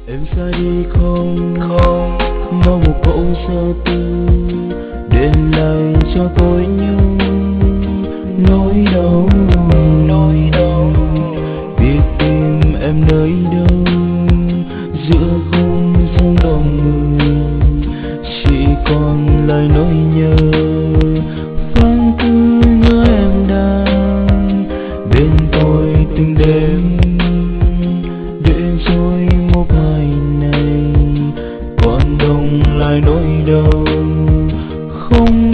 Em xa đi không mong một câu xa tư để lại cho tôi những nỗi đau. Biết tìm em nơi đâu giữa không gian đông người, chỉ còn lời nỗi nhớ vẫn cứ nhớ em đang bên tôi từng đêm. Để rồi một ngày này còn đông lại nỗi đau không